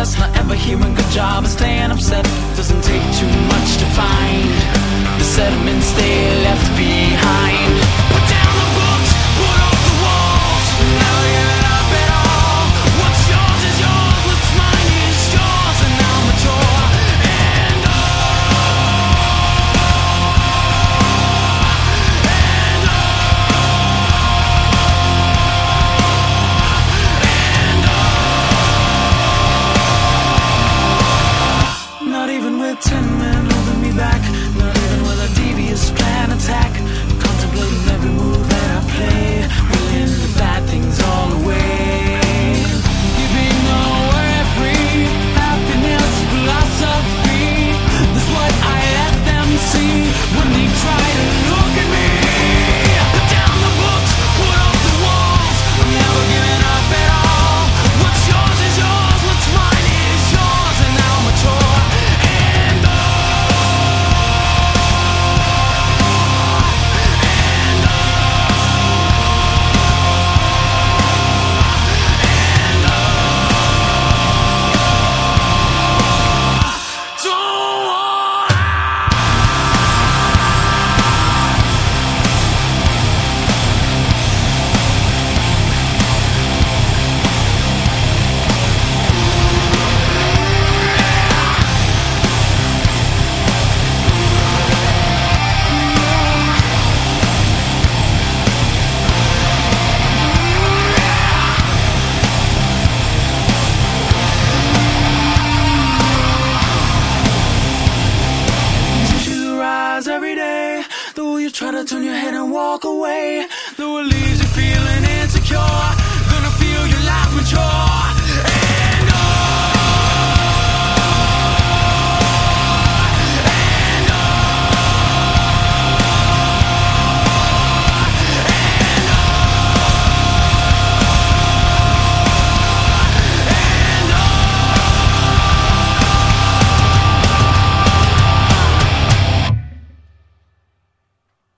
lost, not ever hearing good job and staying upset. Doesn't take too much to find the sediments they left behind. Put down the books, put off the walls, never give it up at all. What's yours is yours, what's mine is yours, and now I'm mature. Not even with 10 men holding me back, not even with a devious plan attack, contemplating every move that I play, willing to bat things all away, giving away free happiness philosophy. That's what I let them see when they try to look at me. Put down the books, put off the walls, I'm never giving up at all. What's yours is yours, what's mine is yours, and now I'm mature. Every day, though you try to turn your head and walk away, though it leaves you feeling insecure, gonna feel your life mature.